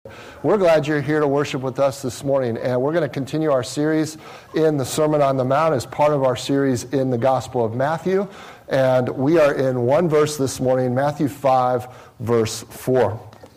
We're glad you're here to worship with us this morning, and we're going to continue our series in the Sermon on the Mount as part of our series in the Gospel of Matthew, and we are in one verse this morning, Matthew 5, verse 4.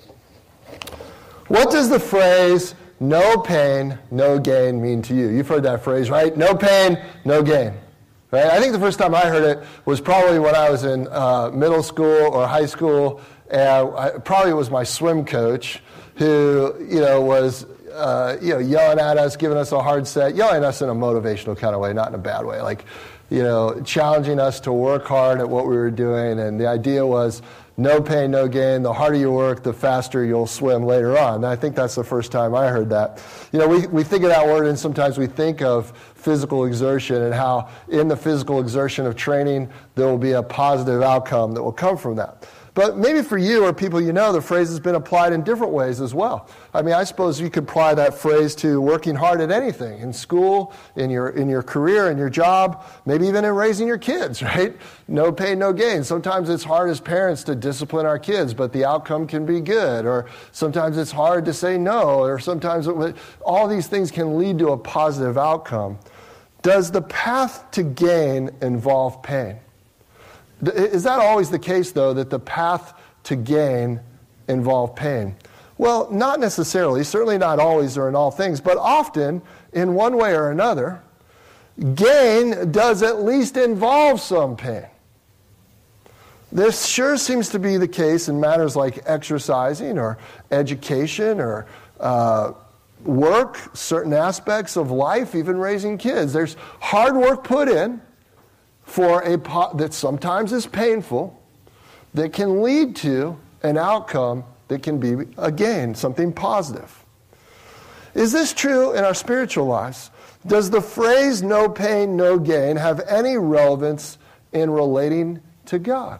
What does the phrase, no pain, no gain mean to you? You've heard that phrase, right? No pain, no gain. Right? I think the first time I heard it was probably when I was in middle school or high school, and probably it was my swim coach who, was, yelling at us, giving us a hard set, yelling at us in a motivational kind of way, not in a bad way, challenging us to work hard at what we were doing. And the idea was no pain, no gain. The harder you work, the faster you'll swim later on. And I think that's the first time I heard that. We think of that word, and sometimes we think of physical exertion and how in the physical exertion of training, there will be a positive outcome that will come from that. But maybe for you or people the phrase has been applied in different ways as well. I mean, I suppose you could apply that phrase to working hard at anything, in school, in your career, in your job, maybe even in raising your kids, right? No pain, no gain. Sometimes it's hard as parents to discipline our kids, but the outcome can be good. Or sometimes it's hard to say no, or sometimes all these things can lead to a positive outcome. Does the path to gain involve pain? Is that always the case, though, that the path to gain involve pain? Well, not necessarily, certainly not always or in all things, but often, in one way or another, gain does at least involve some pain. This sure seems to be the case in matters like exercising or education or work, certain aspects of life, even raising kids. There's hard work put in that sometimes is painful, that can lead to an outcome that can be a gain, something positive. Is this true in our spiritual lives? Does the phrase no pain, no gain have any relevance in relating to God?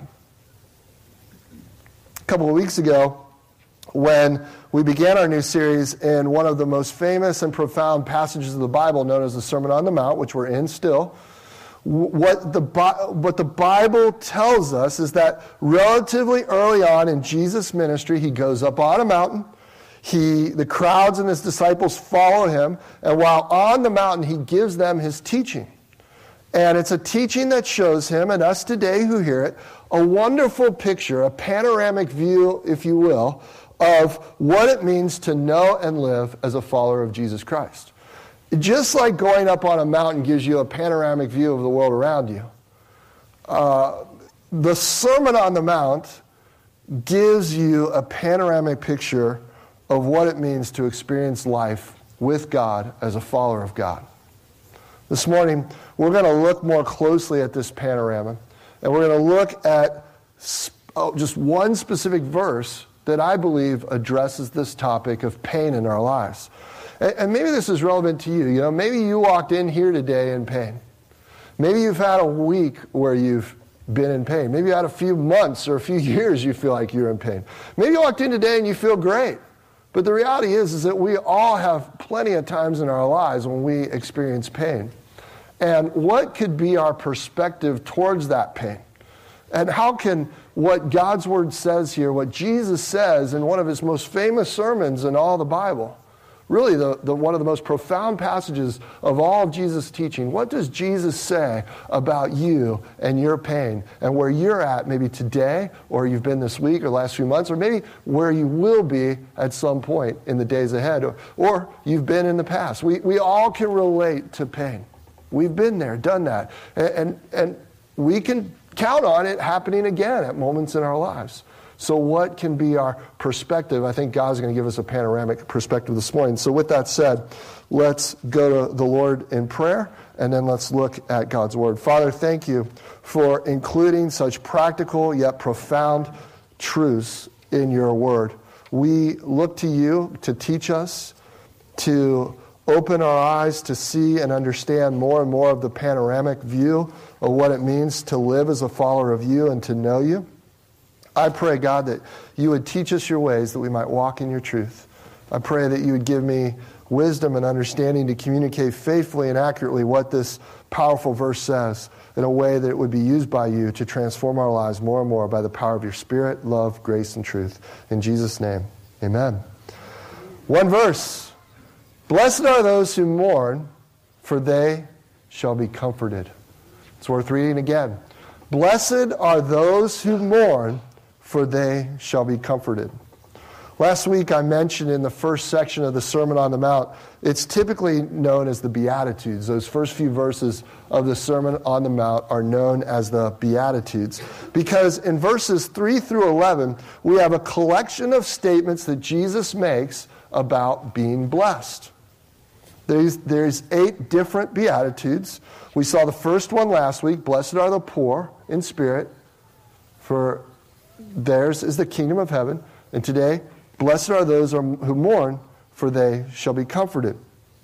A couple of weeks ago, when we began our new series in one of the most famous and profound passages of the Bible known as the Sermon on the Mount, which we're in still, what the Bible tells us is that relatively early on in Jesus' ministry, he goes up on a mountain. The crowds and his disciples follow him, and while on the mountain, he gives them his teaching. And it's a teaching that shows him, and us today who hear it, a wonderful picture, a panoramic view, if you will, of what it means to know and live as a follower of Jesus Christ. Just like going up on a mountain gives you a panoramic view of the world around you, the Sermon on the Mount gives you a panoramic picture of what it means to experience life with God as a follower of God. This morning, we're going to look more closely at this panorama, and we're going to look at just one specific verse that I believe addresses this topic of pain in our lives. And maybe this is relevant to you. Maybe you walked in here today in pain. Maybe you've had a week where you've been in pain. Maybe you had a few months or a few years you feel like you're in pain. Maybe you walked in today and you feel great. But the reality is that we all have plenty of times in our lives when we experience pain. And what could be our perspective towards that pain? And how can what God's Word says here, what Jesus says in one of his most famous sermons in all the Bible, really the one of the most profound passages of all of Jesus' teaching, what does Jesus say about you and your pain and where you're at maybe today, or you've been this week or last few months, or maybe where you will be at some point in the days ahead, or you've been in the past. We all can relate to pain. We've been there, done that, and we can count on it happening again at moments in our lives. So what can be our perspective? I think God's going to give us a panoramic perspective this morning. So with that said, let's go to the Lord in prayer, and then let's look at God's Word. Father, thank you for including such practical yet profound truths in your Word. We look to you to teach us, to open our eyes to see and understand more and more of the panoramic view of what it means to live as a follower of you and to know you. I pray, God, that you would teach us your ways, that we might walk in your truth. I pray that you would give me wisdom and understanding to communicate faithfully and accurately what this powerful verse says in a way that it would be used by you to transform our lives more and more by the power of your Spirit, love, grace, and truth. In Jesus' name, amen. One verse. Blessed are those who mourn, for they shall be comforted. It's worth reading again. Blessed are those who mourn, for they shall be comforted. Last week I mentioned in the first section of the Sermon on the Mount, it's typically known as the Beatitudes. Those first few verses of the Sermon on the Mount are known as the Beatitudes because in verses 3 through 11, we have a collection of statements that Jesus makes about being blessed. There's 8 different Beatitudes. We saw the first one last week, blessed are the poor in spirit, for theirs is the kingdom of heaven. And today, blessed are those who mourn, for they shall be comforted.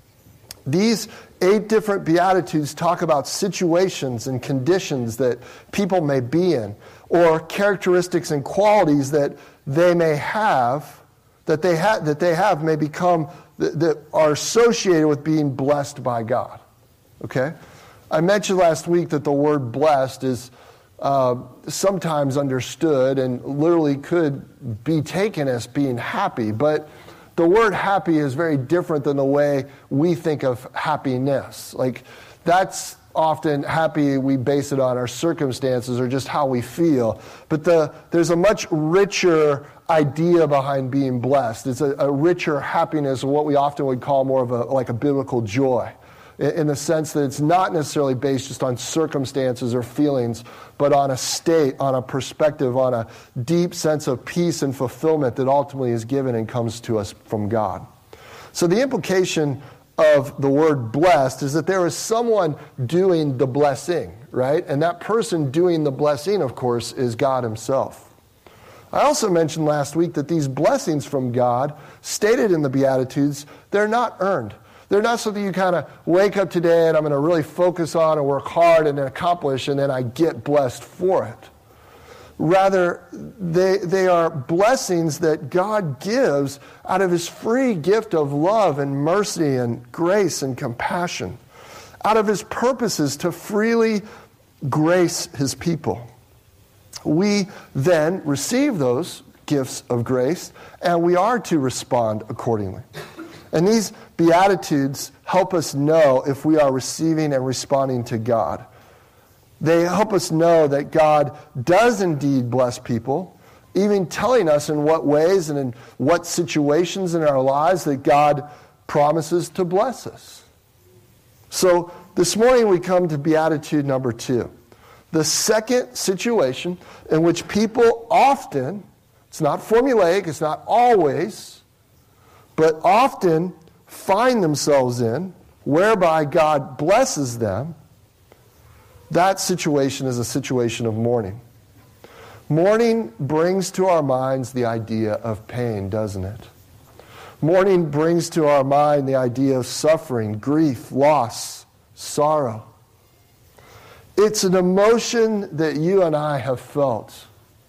These 8 different Beatitudes talk about situations and conditions that people may be in, or characteristics and qualities that they may have, that they have may become, that are associated with being blessed by God. Okay? I mentioned last week that the word blessed is sometimes understood and literally could be taken as being happy, but the word happy is very different than the way we think of happiness. Like, that's often happy, we base it on our circumstances or just how we feel. But there's a much richer idea behind being blessed. It's a richer happiness, what we often would call more of a biblical joy, in the sense that it's not necessarily based just on circumstances or feelings, but on a state, on a perspective, on a deep sense of peace and fulfillment that ultimately is given and comes to us from God. So the implication of the word blessed is that there is someone doing the blessing, right? And that person doing the blessing, of course, is God himself. I also mentioned last week that these blessings from God, stated in the Beatitudes, they're not earned. They're not something you kind of wake up today and I'm going to really focus on and work hard and then accomplish and then I get blessed for it. Rather, they are blessings that God gives out of his free gift of love and mercy and grace and compassion, out of his purposes to freely grace his people. We then receive those gifts of grace and we are to respond accordingly. And these Beatitudes help us know if we are receiving and responding to God. They help us know that God does indeed bless people, even telling us in what ways and in what situations in our lives that God promises to bless us. So this morning we come to Beatitude number 2. The second situation in which people often, it's not formulaic, it's not always, but often find themselves in, whereby God blesses them, that situation is a situation of mourning. Mourning brings to our minds the idea of pain, doesn't it? Mourning brings to our mind the idea of suffering, grief, loss, sorrow. It's an emotion that you and I have felt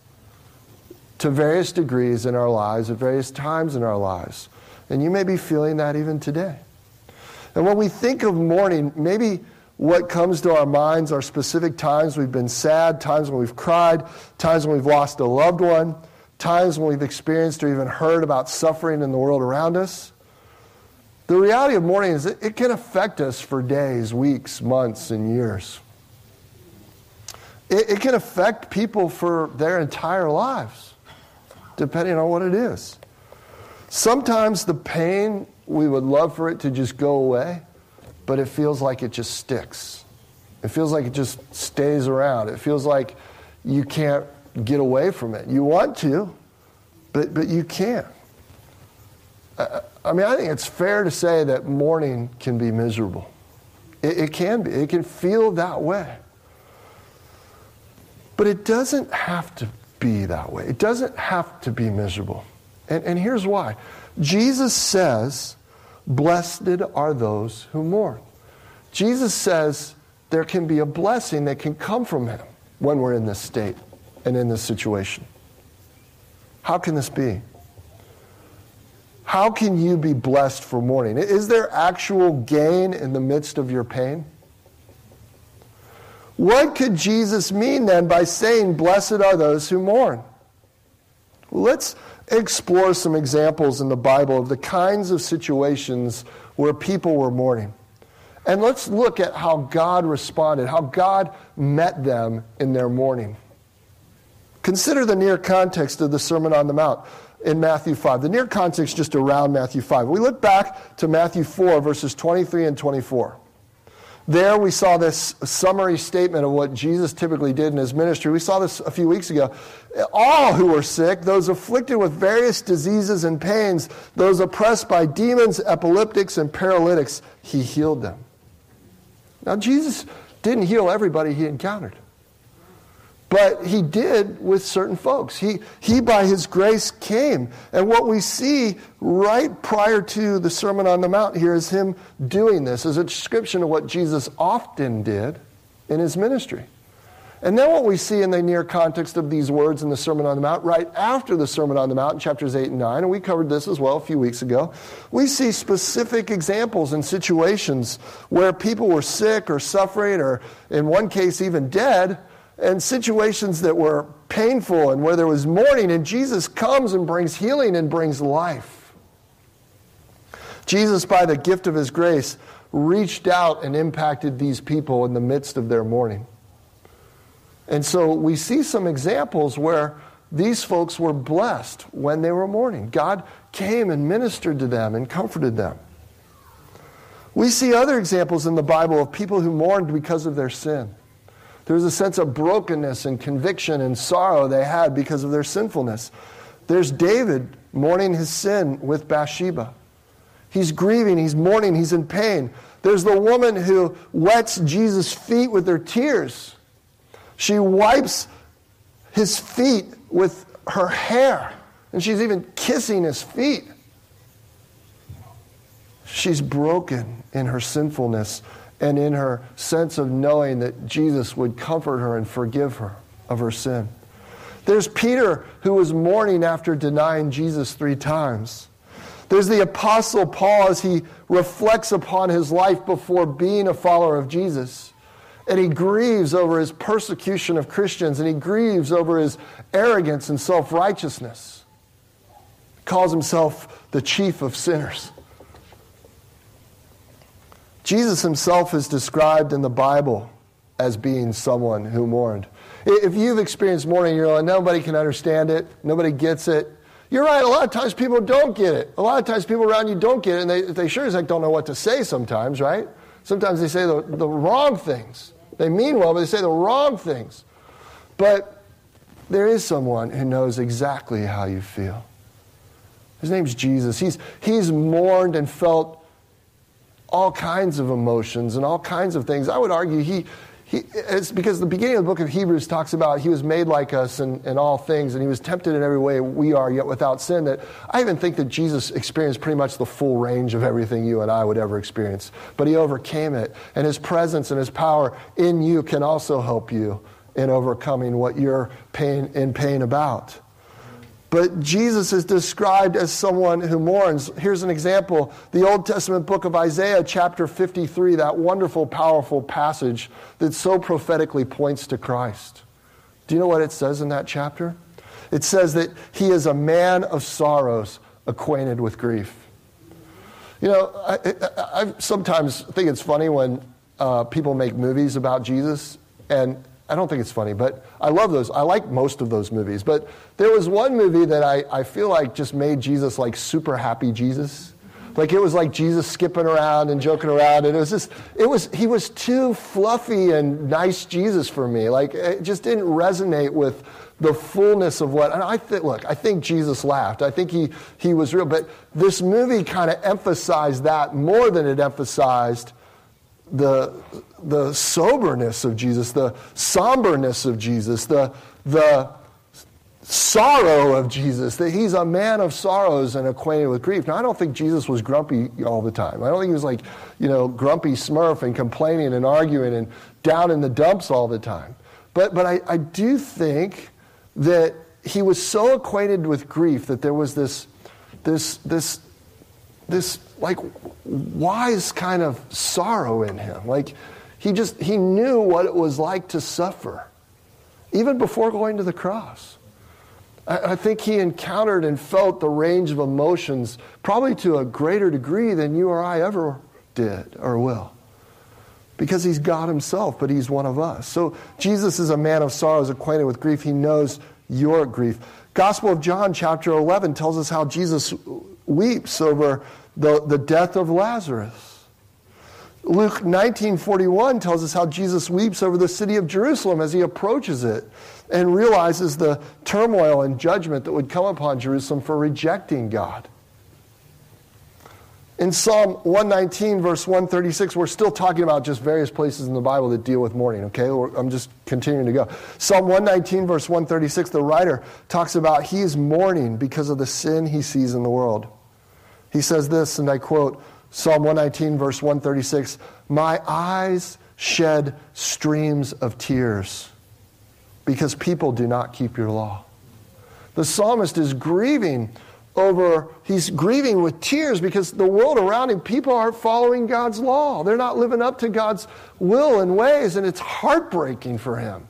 to various degrees in our lives, at various times in our lives. And you may be feeling that even today. And when we think of mourning, maybe what comes to our minds are specific times we've been sad, times when we've cried, times when we've lost a loved one, times when we've experienced or even heard about suffering in the world around us. The reality of mourning is that it can affect us for days, weeks, months, and years. It can affect people for their entire lives, depending on what it is. Sometimes the pain, we would love for it to just go away, but it feels like it just sticks. It feels like it just stays around. It feels like you can't get away from it. You want to, but you can't. I think it's fair to say that mourning can be miserable. It can be. It can feel that way. But it doesn't have to be that way. It doesn't have to be miserable. And here's why. Jesus says, blessed are those who mourn. Jesus says there can be a blessing that can come from him when we're in this state and in this situation. How can this be? How can you be blessed for mourning? Is there actual gain in the midst of your pain? What could Jesus mean then by saying, blessed are those who mourn? Let's explore some examples in the Bible of the kinds of situations where people were mourning. And let's look at how God responded, how God met them in their mourning. Consider the near context of the Sermon on the Mount in Matthew 5. The near context just around Matthew 5. We look back to Matthew 4, verses 23 and 24. There we saw this summary statement of what Jesus typically did in his ministry. We saw this a few weeks ago. All who were sick, those afflicted with various diseases and pains, those oppressed by demons, epileptics, and paralytics, he healed them. Now, Jesus didn't heal everybody he encountered. But he did with certain folks. He by his grace came. And what we see right prior to the Sermon on the Mount here is him doing this as a description of what Jesus often did in his ministry. And then what we see in the near context of these words in the Sermon on the Mount, right after the Sermon on the Mount in chapters 8 and 9, and we covered this as well a few weeks ago, we see specific examples and situations where people were sick or suffering or in one case even dead, and situations that were painful and where there was mourning, and Jesus comes and brings healing and brings life. Jesus, by the gift of his grace, reached out and impacted these people in the midst of their mourning. And so we see some examples where these folks were blessed when they were mourning. God came and ministered to them and comforted them. We see other examples in the Bible of people who mourned because of their sin. There was a sense of brokenness and conviction and sorrow they had because of their sinfulness. There's David mourning his sin with Bathsheba. He's grieving, he's mourning, he's in pain. There's the woman who wets Jesus' feet with her tears. She wipes his feet with her hair, and she's even kissing his feet. She's broken in her sinfulness and in her sense of knowing that Jesus would comfort her and forgive her of her sin. There's Peter, who was mourning after denying Jesus 3 times. There's the Apostle Paul as he reflects upon his life before being a follower of Jesus. And he grieves over his persecution of Christians, and he grieves over his arrogance and self-righteousness. He calls himself the chief of sinners. Jesus himself is described in the Bible as being someone who mourned. If you've experienced mourning, you're like, nobody can understand it, nobody gets it. You're right, a lot of times people don't get it. A lot of times people around you don't get it, and they sure as heck don't know what to say sometimes, right? Sometimes they say the wrong things. They mean well, but they say the wrong things. But there is someone who knows exactly how you feel. His name's Jesus. He's mourned and felt all kinds of emotions and all kinds of things. I would argue it's because the beginning of the book of Hebrews talks about he was made like us in all things, and he was tempted in every way we are, yet without sin. That I even think that Jesus experienced pretty much the full range of everything you and I would ever experience. But he overcame it, and his presence and his power in you can also help you in overcoming what you're in pain about. But Jesus is described as someone who mourns. Here's an example. The Old Testament book of Isaiah, chapter 53, that wonderful, powerful passage that so prophetically points to Christ. Do you know what it says in that chapter? It says that he is a man of sorrows, acquainted with grief. You know, I sometimes think it's funny when people make movies about Jesus, and I don't think it's funny, but I love those. I like most of those movies. But there was one movie that I feel like just made Jesus like super happy Jesus. Like it was like Jesus skipping around and joking around. And he was too fluffy and nice Jesus for me. Like it just didn't resonate with the fullness of what, and I think Jesus laughed. I think he was real. But this movie kind of emphasized that more than it emphasized the soberness of Jesus, the somberness of Jesus, the sorrow of Jesus, that he's a man of sorrows and acquainted with grief. Now, I don't think Jesus was grumpy all the time. I don't think he was like, grumpy Smurf and complaining and arguing and down in the dumps all the time. But I do think that he was so acquainted with grief that there was this like wise kind of sorrow in him. Like he knew what it was like to suffer, even before going to the cross. I think he encountered and felt the range of emotions probably to a greater degree than you or I ever did or will. Because he's God himself, but he's one of us. So Jesus is a man of sorrows, acquainted with grief. He knows your grief. Gospel of John, chapter 11, tells us how Jesus weeps over the death of Lazarus. Luke 19:41 tells us how Jesus weeps over the city of Jerusalem as he approaches it and realizes the turmoil and judgment that would come upon Jerusalem for rejecting God. In Psalm 119, verse 136, we're still talking about just various places in the Bible that deal with mourning, okay? I'm just continuing to go. Psalm 119, verse 136, the writer talks about he is mourning because of the sin he sees in the world. He says this, and I quote, Psalm 119, verse 136, "My eyes shed streams of tears because people do not keep your law." The psalmist is grieving he's grieving with tears because the world around him, people aren't following God's law. They're not living up to God's will and ways, and it's heartbreaking for him.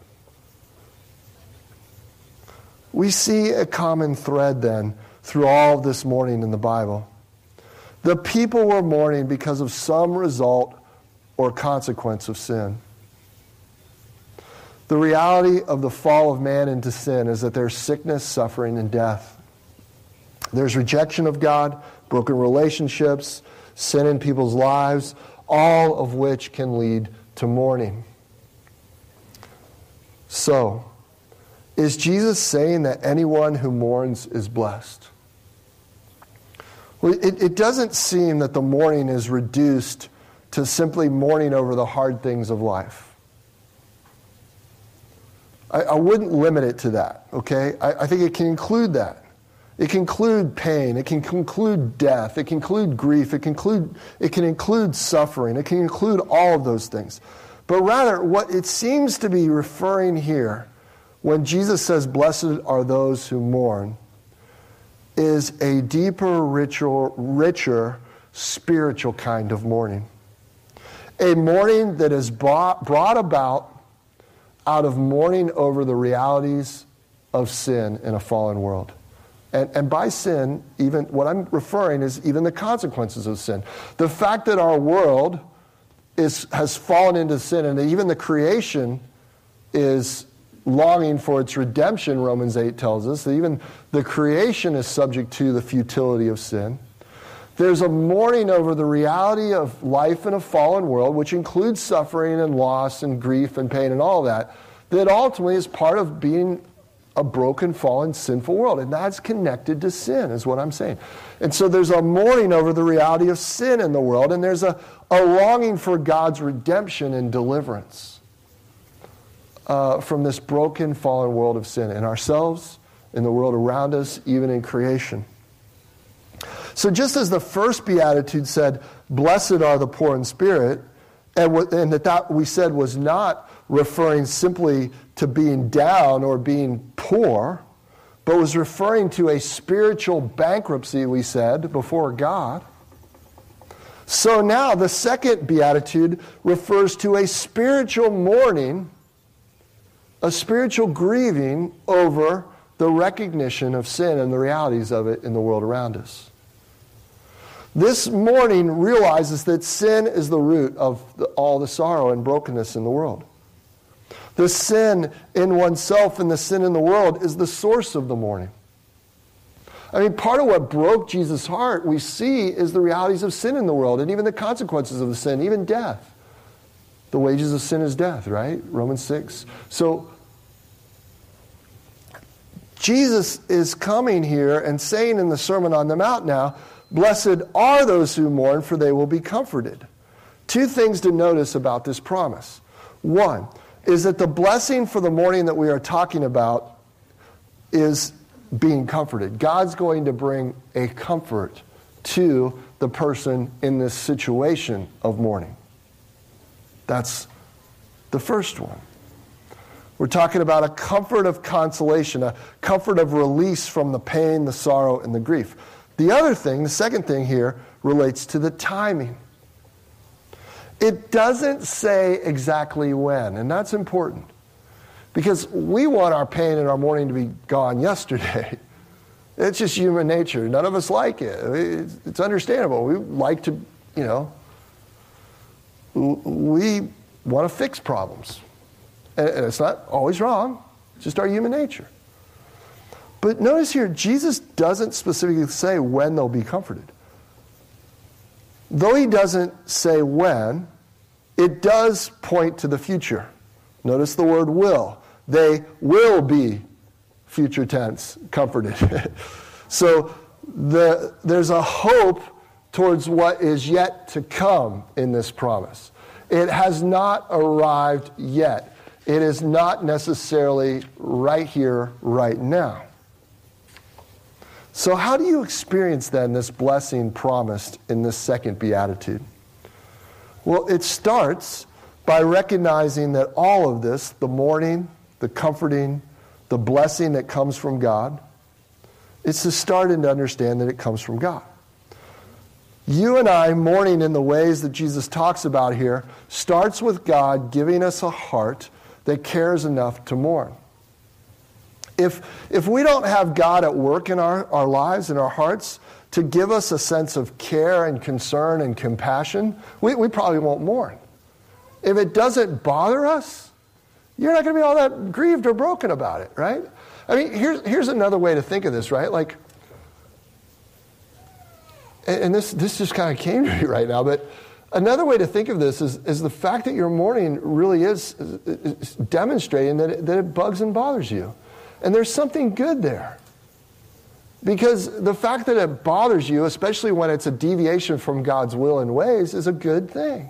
We see a common thread then through all of this mourning in the Bible. The people were mourning because of some result or consequence of sin. The reality of the fall of man into sin is that there's sickness, suffering, and death. There's rejection of God, broken relationships, sin in people's lives, all of which can lead to mourning. So, is Jesus saying that anyone who mourns is blessed? Well, it doesn't seem that the mourning is reduced to simply mourning over the hard things of life. I wouldn't limit it to that, okay? I think it can include that. It can include pain. It can include death. It can include grief. It can include suffering. It can include all of those things. But rather, what it seems to be referring here, when Jesus says, "Blessed are those who mourn," is a deeper, richer, spiritual kind of mourning. A mourning that is brought about out of mourning over the realities of sin in a fallen world. And by sin, even what I'm referring is even the consequences of sin. The fact that our world has fallen into sin and that even the creation is longing for its redemption, Romans 8 tells us, that even the creation is subject to the futility of sin. There's a mourning over the reality of life in a fallen world, which includes suffering and loss and grief and pain and all that ultimately is part of being a broken, fallen, sinful world. And that's connected to sin, is what I'm saying. And so there's a mourning over the reality of sin in the world, and there's a longing for God's redemption and deliverance from this broken, fallen world of sin in ourselves, in the world around us, even in creation. So just as the first beatitude said, "Blessed are the poor in spirit," and that we said was not referring simply to being down or being poor, but was referring to a spiritual bankruptcy, we said, before God. So now the second beatitude refers to a spiritual mourning, a spiritual grieving over the recognition of sin and the realities of it in the world around us. This mourning realizes that sin is the root of all the sorrow and brokenness in the world. The sin in oneself and the sin in the world is the source of the mourning. I mean, part of what broke Jesus' heart, we see, is the realities of sin in the world and even the consequences of the sin, even death. The wages of sin is death, right? Romans 6. So, Jesus is coming here and saying in the Sermon on the Mount now, "Blessed are those who mourn, for they will be comforted." Two things to notice about this promise. One is that the blessing for the mourning that we are talking about is being comforted. God's going to bring a comfort to the person in this situation of mourning. That's the first one. We're talking about a comfort of consolation, a comfort of release from the pain, the sorrow, and the grief. The other thing, the second thing here, relates to the timing. It doesn't say exactly when, and that's important. Because we want our pain and our mourning to be gone yesterday. It's just human nature. None of us like it. It's understandable. We like to, we want to fix problems. And it's not always wrong. It's just our human nature. But notice here, Jesus doesn't specifically say when they'll be comforted. Though he doesn't say when, it does point to the future. Notice the word will. They will be, future tense, comforted. So there's a hope towards what is yet to come in this promise. It has not arrived yet. It is not necessarily right here, right now. So how do you experience then this blessing promised in this second beatitude? Well, it starts by recognizing that all of this, the mourning, the comforting, the blessing that comes from God, it's to start and to understand that it comes from God. You and I mourning in the ways that Jesus talks about here starts with God giving us a heart that cares enough to mourn. If we don't have God at work in our lives and our hearts to give us a sense of care and concern and compassion, we probably won't mourn. If it doesn't bother us, you're not going to be all that grieved or broken about it, right? I mean, here's another way to think of this, right? Like, and this just kind of came to me right now, but another way to think of this is the fact that your mourning really is demonstrating that it bugs and bothers you. And there's something good there. Because the fact that it bothers you, especially when it's a deviation from God's will and ways, is a good thing.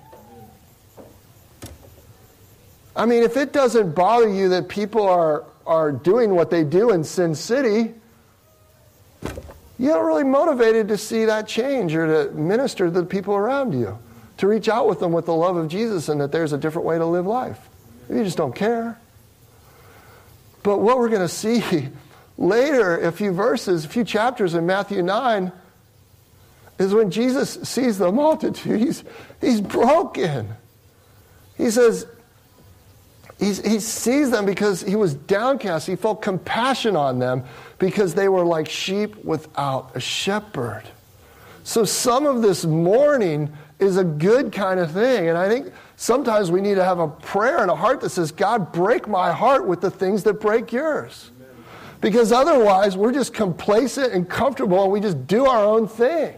I mean, if it doesn't bother you that people are doing what they do in Sin City, you're not really motivated to see that change or to minister to the people around you, to reach out with them with the love of Jesus and that there's a different way to live life. You just don't care. But what we're going to see later, a few chapters in Matthew 9, is when Jesus sees the multitude, he's broken. He says, he sees them because he was downcast. He felt compassion on them because they were like sheep without a shepherd. So some of this mourning is a good kind of thing. And I think sometimes we need to have a prayer and a heart that says, God, break my heart with the things that break yours. Amen. Because otherwise, we're just complacent and comfortable and we just do our own thing.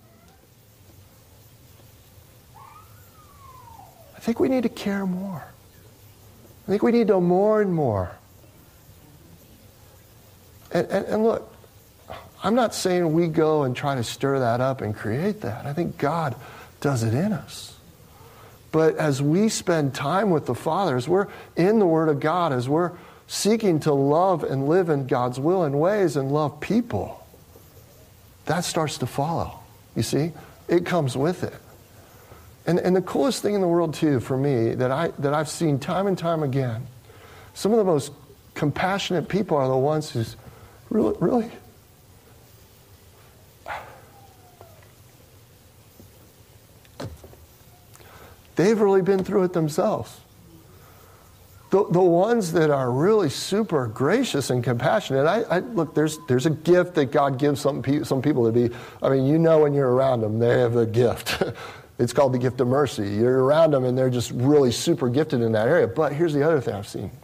I think we need to care more. I think we need to mourn more. And look, I'm not saying we go and try to stir that up and create that. I think God does it in us. But as we spend time with the Father, as we're in the Word of God, as we're seeking to love and live in God's will and ways and love people, that starts to follow. You see? It comes with it. And the coolest thing in the world, too, for me, that I've seen time and time again, some of the most compassionate people are the ones who's really they've really been through it themselves. The ones that are really super gracious and compassionate, look, there's a gift that God gives some people to be, I mean, when you're around them, they have a gift. It's called the gift of mercy. You're around them and they're just really super gifted in that area. But here's the other thing I've seen.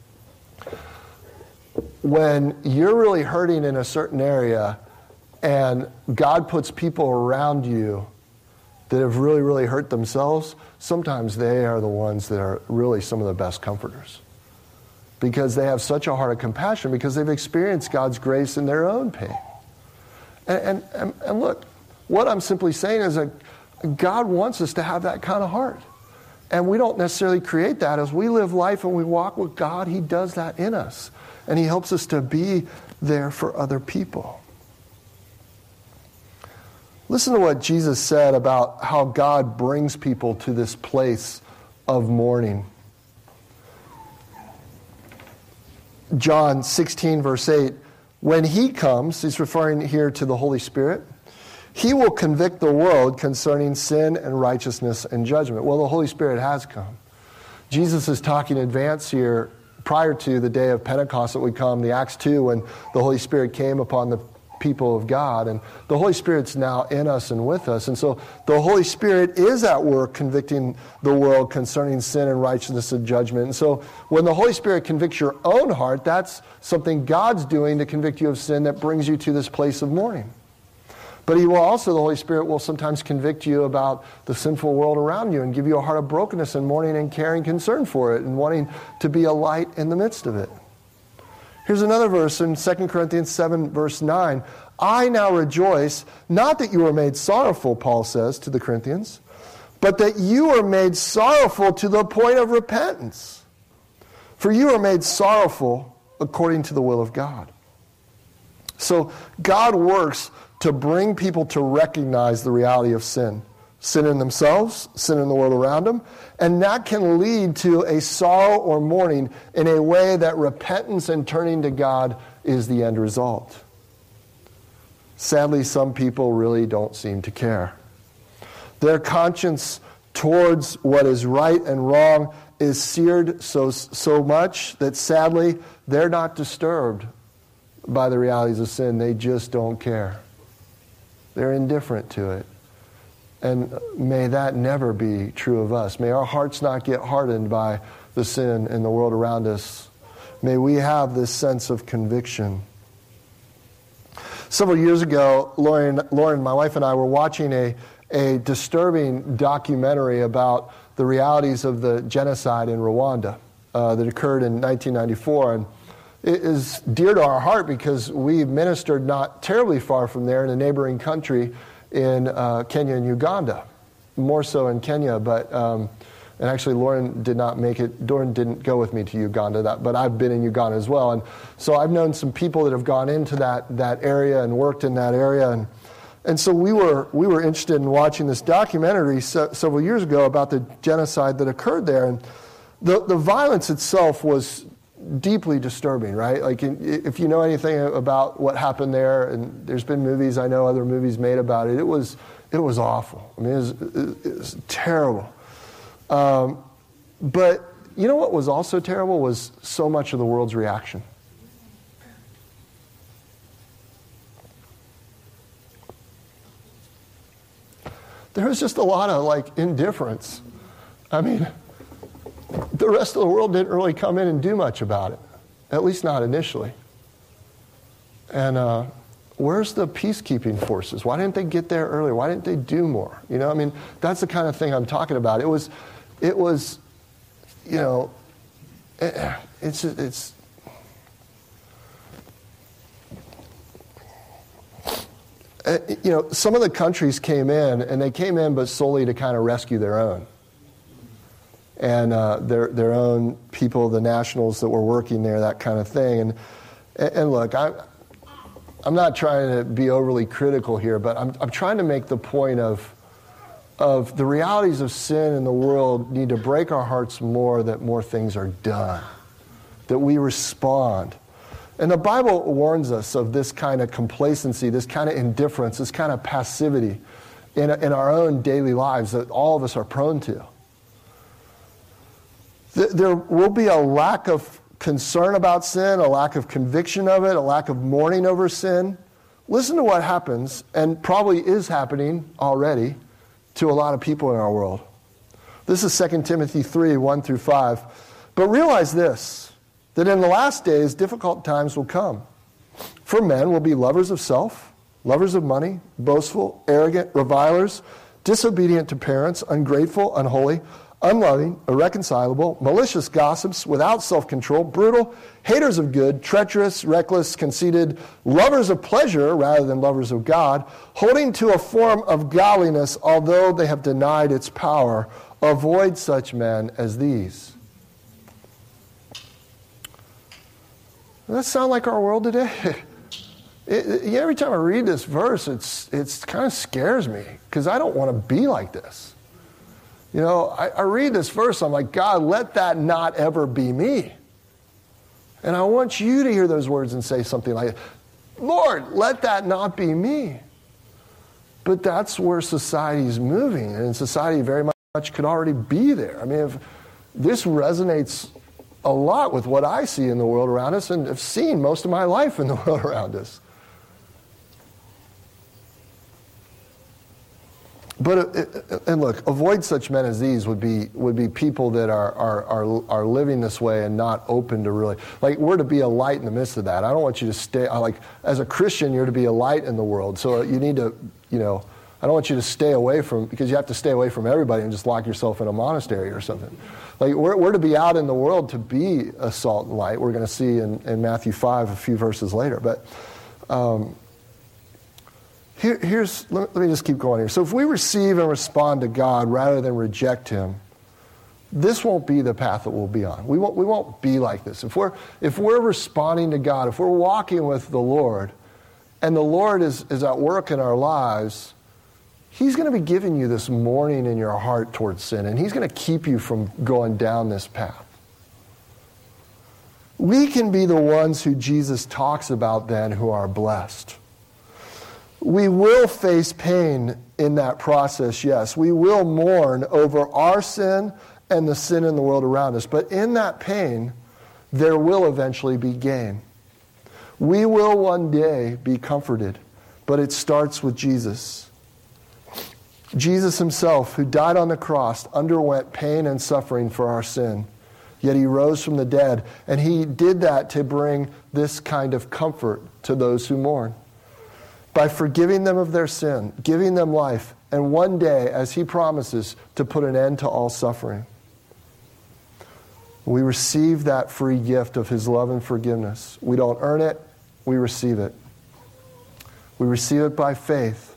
When you're really hurting in a certain area and God puts people around you that have really, really hurt themselves, sometimes they are the ones that are really some of the best comforters. Because they have such a heart of compassion because they've experienced God's grace in their own pain. And look, what I'm simply saying is that God wants us to have that kind of heart. And we don't necessarily create that. As we live life and we walk with God, He does that in us. And He helps us to be there for other people. Listen to what Jesus said about how God brings people to this place of mourning. John 16, verse 8, when He comes, He's referring here to the Holy Spirit, He will convict the world concerning sin and righteousness and judgment. Well, the Holy Spirit has come. Jesus is talking in advance here prior to the day of Pentecost that we come, the Acts 2, when the Holy Spirit came upon the people of God. And the Holy Spirit's now in us and with us. And so the Holy Spirit is at work convicting the world concerning sin and righteousness and judgment. And so when the Holy Spirit convicts your own heart, that's something God's doing to convict you of sin that brings you to this place of mourning. But he will also, the Holy Spirit will sometimes convict you about the sinful world around you and give you a heart of brokenness and mourning and caring concern for it and wanting to be a light in the midst of it. Here's another verse in 2 Corinthians 7, verse 9. I now rejoice, not that you were made sorrowful, Paul says to the Corinthians, but that you are made sorrowful to the point of repentance. For you are made sorrowful according to the will of God. So God works to bring people to recognize the reality of sin. Sin in themselves, sin in the world around them. And that can lead to a sorrow or mourning in a way that repentance and turning to God is the end result. Sadly, some people really don't seem to care. Their conscience towards what is right and wrong is seared so much that sadly they're not disturbed by the realities of sin. They just don't care. They're indifferent to it. And may that never be true of us. May our hearts not get hardened by the sin in the world around us. May we have this sense of conviction. Several years ago, Lauren, my wife and I were watching a disturbing documentary about the realities of the genocide in Rwanda that occurred in 1994. And it is dear to our heart because we ministered not terribly far from there in a neighboring country in Kenya and Uganda, more so in Kenya, but and actually Lauren did not make it. Lauren didn't go with me to Uganda, but I've been in Uganda as well, and so I've known some people that have gone into that area and worked in that area, and so we were interested in watching this documentary several years ago about the genocide that occurred there, and the violence itself was deeply disturbing, right? Like if you know anything about what happened there, and there's been movies, I know other movies made about it. It was awful. I mean, it was terrible. But you know what was also terrible was so much of the world's reaction. There was just a lot of indifference. I mean, the rest of the world didn't really come in and do much about it, at least not initially. And where's the peacekeeping forces? Why didn't they get there earlier? Why didn't they do more? You know, I mean, that's the kind of thing I'm talking about. It was, you know, it's. You know, some of the countries came in, and they came in but solely to kind of rescue their own. And their own people, the nationals that were working there, that kind of thing. And look, I'm not trying to be overly critical here, but I'm trying to make the point of the realities of sin in the world need to break our hearts more, that more things are done, that we respond. And the Bible warns us of this kind of complacency, this kind of indifference, this kind of passivity in our own daily lives that all of us are prone to. There will be a lack of concern about sin, a lack of conviction of it, a lack of mourning over sin. Listen to what happens, and probably is happening already, to a lot of people in our world. This is 2 Timothy 3, 1 through 5. But realize this, that in the last days, difficult times will come. For men will be lovers of self, lovers of money, boastful, arrogant, revilers, disobedient to parents, ungrateful, unholy, unloving, irreconcilable, malicious gossips, without self-control, brutal, haters of good, treacherous, reckless, conceited, lovers of pleasure rather than lovers of God, holding to a form of godliness, although they have denied its power. Avoid such men as these. Does that sound like our world today? Every time I read this verse, it kind of scares me, because I don't want to be like this. You know, I read this verse, I'm like, God, let that not ever be me. And I want you to hear those words and say something like, Lord, let that not be me. But that's where society's moving, and society very much could already be there. I mean, if this resonates a lot with what I see in the world around us and have seen most of my life in the world around us. But and look, avoid such men as these would be people that are living this way and not open to really, like, we're to be a light in the midst of that. I don't want you to stay, like, as a Christian, you're to be a light in the world. So you need to, I don't want you to stay away from, because you have to stay away from everybody and just lock yourself in a monastery or something. Like, we're to be out in the world to be a salt and light. We're going to see in Matthew 5 a few verses later. But let me just keep going here. So if we receive and respond to God rather than reject Him, this won't be the path that we'll be on. We won't be like this. If we're responding to God, if we're walking with the Lord, and the Lord is at work in our lives, He's going to be giving you this morning in your heart towards sin, and He's going to keep you from going down this path. We can be the ones who Jesus talks about then who are blessed. We will face pain in that process, yes. We will mourn over our sin and the sin in the world around us. But in that pain, there will eventually be gain. We will one day be comforted, but it starts with Jesus. Jesus Himself, who died on the cross, underwent pain and suffering for our sin. Yet He rose from the dead, and He did that to bring this kind of comfort to those who mourn. By forgiving them of their sin, giving them life, and one day, as He promises, to put an end to all suffering. We receive that free gift of His love and forgiveness. We don't earn it, we receive it. We receive it by faith.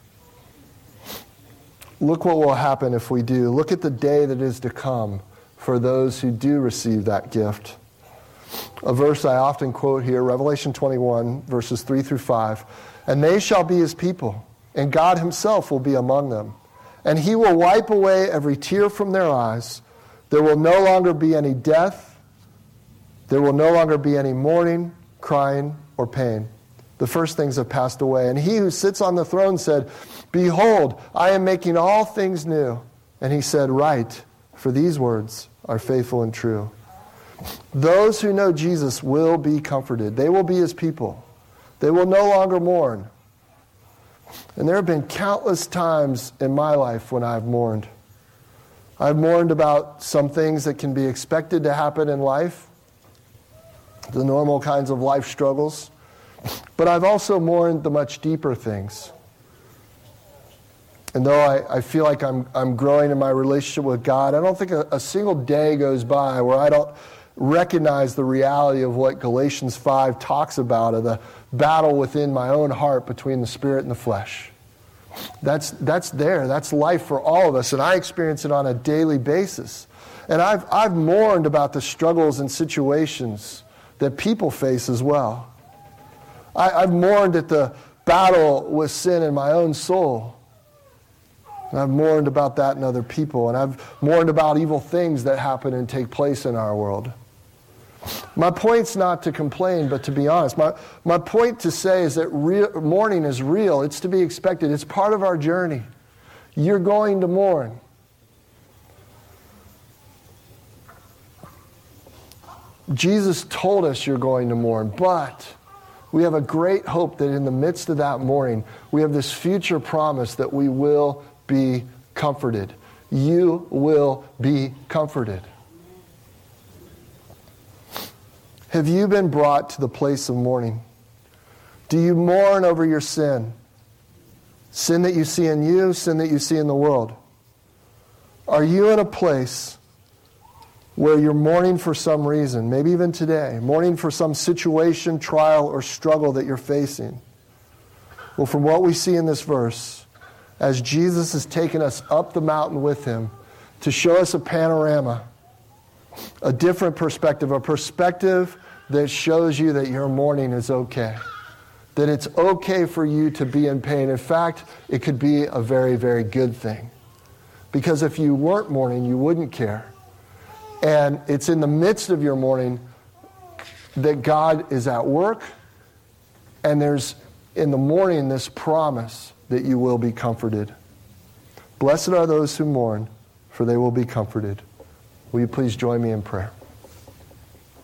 Look what will happen if we do. Look at the day that is to come for those who do receive that gift. A verse I often quote here, Revelation 21, verses 3 through 5. And they shall be His people, and God Himself will be among them. And He will wipe away every tear from their eyes. There will no longer be any death. There will no longer be any mourning, crying, or pain. The first things have passed away. And He who sits on the throne said, Behold, I am making all things new. And He said, Write, for these words are faithful and true. Those who know Jesus will be comforted. They will be His people. They will no longer mourn. And there have been countless times in my life when I've mourned. I've mourned about some things that can be expected to happen in life, the normal kinds of life struggles. But I've also mourned the much deeper things. And though I feel like I'm growing in my relationship with God, I don't think a single day goes by where I don't recognize the reality of what Galatians 5 talks about, of the battle within my own heart between the spirit and the flesh. That's there. That's life for all of us, and I experience it on a daily basis. And I've mourned about the struggles and situations that people face as well. I've mourned at the battle with sin in my own soul. And I've mourned about that in other people. And I've mourned about evil things that happen and take place in our world. My point's not to complain, but to be honest. My point to say is that mourning is real. It's to be expected. It's part of our journey. You're going to mourn. Jesus told us you're going to mourn, but we have a great hope that in the midst of that mourning, we have this future promise that we will be comforted. You will be comforted. Have you been brought to the place of mourning? Do you mourn over your sin? Sin that you see in you, sin that you see in the world. Are you in a place where you're mourning for some reason, maybe even today, mourning for some situation, trial, or struggle that you're facing? Well, from what we see in this verse, as Jesus has taken us up the mountain with Him to show us a panorama, a different perspective, a perspective that shows you that your mourning is okay. That it's okay for you to be in pain. In fact, it could be a very, very good thing. Because if you weren't mourning, you wouldn't care. And it's in the midst of your mourning that God is at work, and there's in the morning this promise that you will be comforted. Blessed are those who mourn, for they will be comforted. Will you please join me in prayer?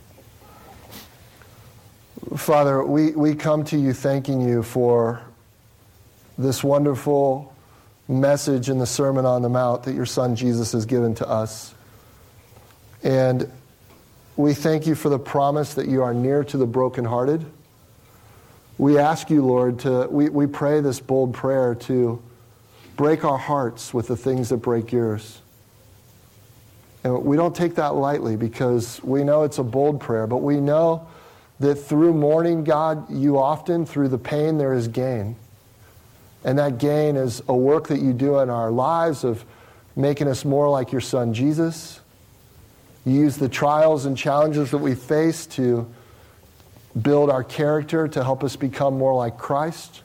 Father, we come to you thanking you for this wonderful message in the Sermon on the Mount that your Son Jesus has given to us. And we thank you for the promise that you are near to the brokenhearted. We ask you, Lord, we pray this bold prayer to break our hearts with the things that break yours. And we don't take that lightly because we know it's a bold prayer, but we know that through mourning, God, you often, through the pain, there is gain. And that gain is a work that you do in our lives of making us more like your Son, Jesus. You use the trials and challenges that we face to build our character, to help us become more like Christ.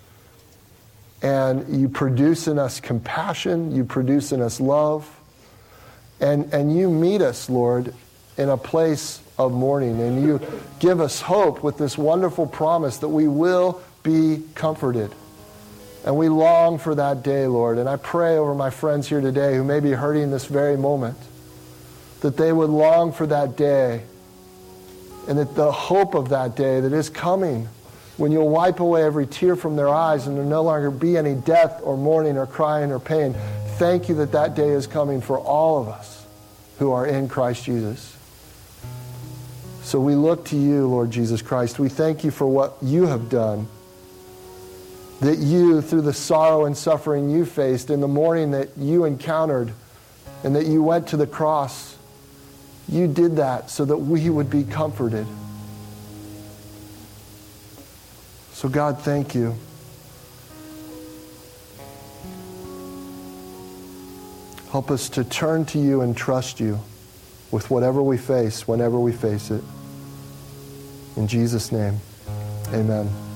And you produce in us compassion, you produce in us love, and you meet us, Lord, in a place of mourning, and you give us hope with this wonderful promise that we will be comforted. And we long for that day, Lord. And I pray over my friends here today who may be hurting this very moment, that they would long for that day, and that the hope of that day that is coming, when you'll wipe away every tear from their eyes and there'll no longer be any death or mourning or crying or pain. Thank you that that day is coming for all of us who are in Christ Jesus. So we look to you, Lord Jesus Christ. We thank you for what you have done, that you, through the sorrow and suffering you faced, in the mourning that you encountered, and that you went to the cross, you did that so that we would be comforted. So God, thank you. Help us to turn to you and trust you with whatever we face, whenever we face it. In Jesus' name, amen.